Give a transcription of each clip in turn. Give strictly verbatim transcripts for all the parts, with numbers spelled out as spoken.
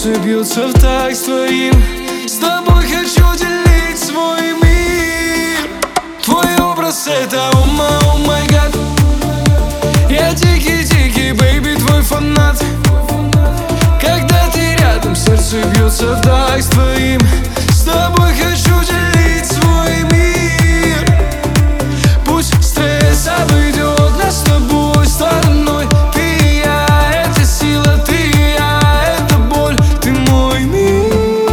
сердце бьется в такт с твоим. С тобой хочу делить свой мир. Твой образ — это oh my, oh my God. Я дикий-дикий, бэйби, твой фанат. Когда ты рядом, сердце бьется в такт с твоим. С тобой хочу делить свой мир. Пусть стресс обойдет нас с тобой стороной. Ты и я, это сила, ты и я, это боль. Ты мой мир.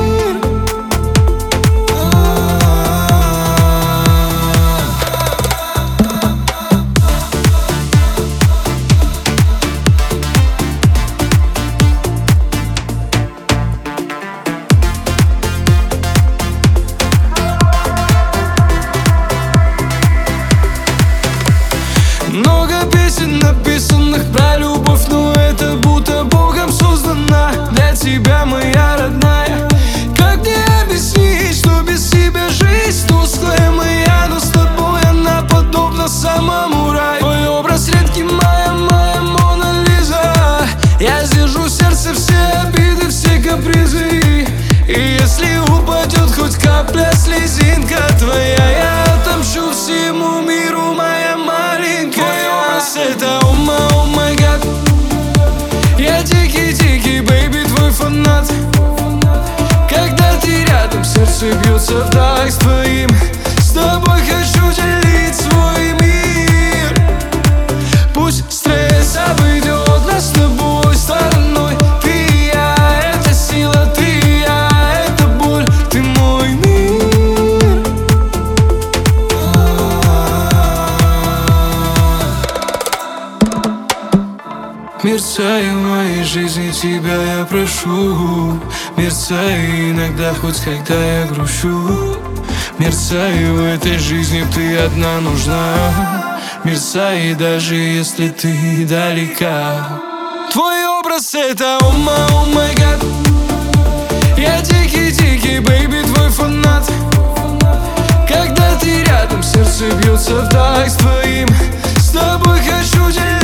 Много песен, написанных про любовь, но это будто Богом создана для тебя, моя родная. Как мне объяснить, что без тебя жизнь тусклая моя, но с тобой она подобна самому раю. Твой образ редкий, моя, моя Мона Лиза. Я сдержу в сердце все обиды, все капризы. И если упадет хоть капля слезинка твоя, я отомщу всему миру, моя маленькая. Это oh my, oh my God. Я дикий-дикий, бэйби, твой фанат. Когда ты рядом, сердце бьется в такт с твоим. С тобой хочу делить свой мир. Пусть стресс обойдет нас с тобой стороной. Ты и я, это сила, ты и я, это боль. Ты мой мир. Мерцай в моей жизни, тебя я прошу. Мерцай иногда, хоть когда я грущу. Мерцай в этой жизни, ты одна нужна. Мерцай даже если ты далека. Твой образ — это oh my, oh my God. Я дикий-дикий, бэйби, твой фанат. Когда ты рядом, сердце бьется в такт с твоим. С тобой хочу делить